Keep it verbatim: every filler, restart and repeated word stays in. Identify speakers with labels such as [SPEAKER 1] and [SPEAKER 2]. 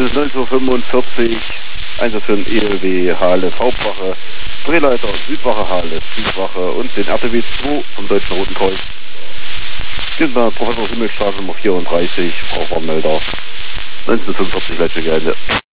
[SPEAKER 1] neunzehnhundertfünfundvierzig, Einsatz für den E L W Halle Hauptwache, Drehleiter Südwache Halle Südwache und den R T W zwei vom Deutschen Roten Kreuz. Hier sind Professor Himmelstraße Nummer vierunddreißig, Frau Vormelder, neunzehnhundertfünfundvierzig, Leitstelle Gelände.